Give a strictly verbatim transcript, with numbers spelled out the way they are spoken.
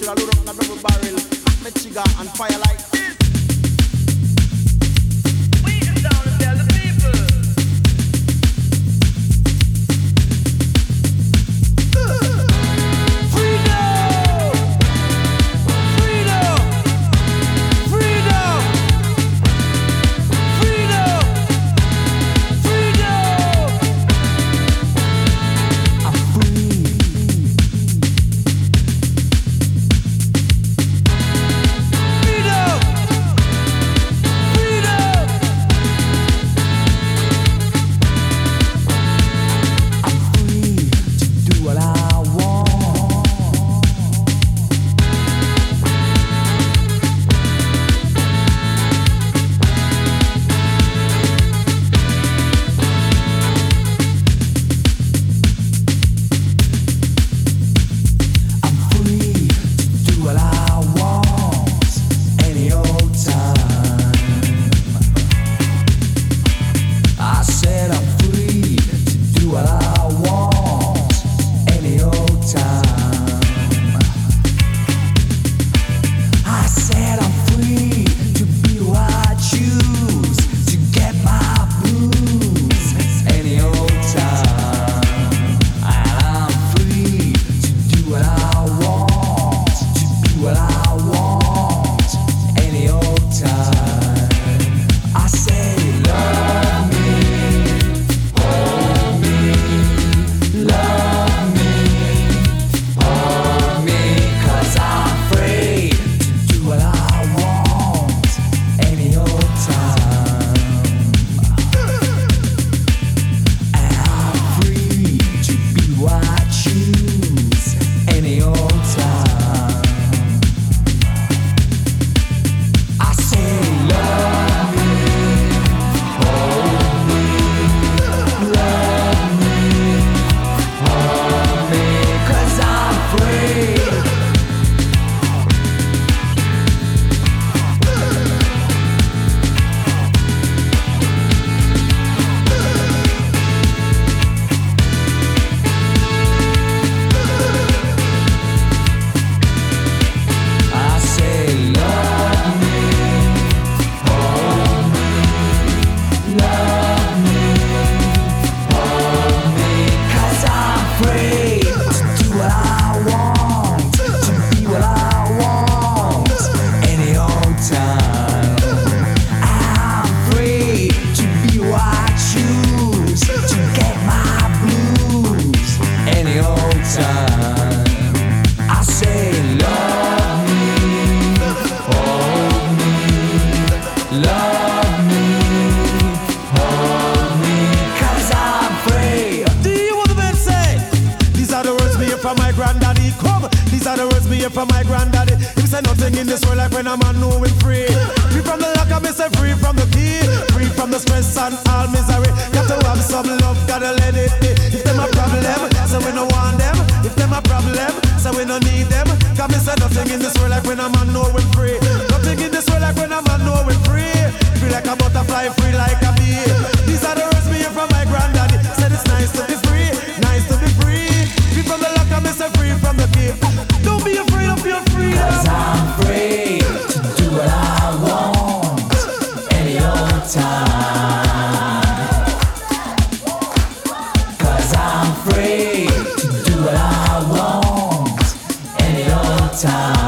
should have load up on a double barrel, hot me trigger and fire like this. We is down to tell the people. From my granddaddy, him say nothing in this world like when a man know him free. Free from the lock, I say free from the key, free from the stress and all misery. Got to have some love, gotta let it be. If them a problem, so we no want them. If them a problem, so we no need them. Cause me say nothing in this world like when a man know him free. Nothing in this world like when a man know him free. Free like a butterfly, free like a bee. These are the words me hear from my granddaddy. Said it's nice to be free, nice to be free. Free from the lock, I say free from the key. Don't be afraid of your freedom. Cause I'm free to do what I want any old time. Cause I'm free to do what I want any old time.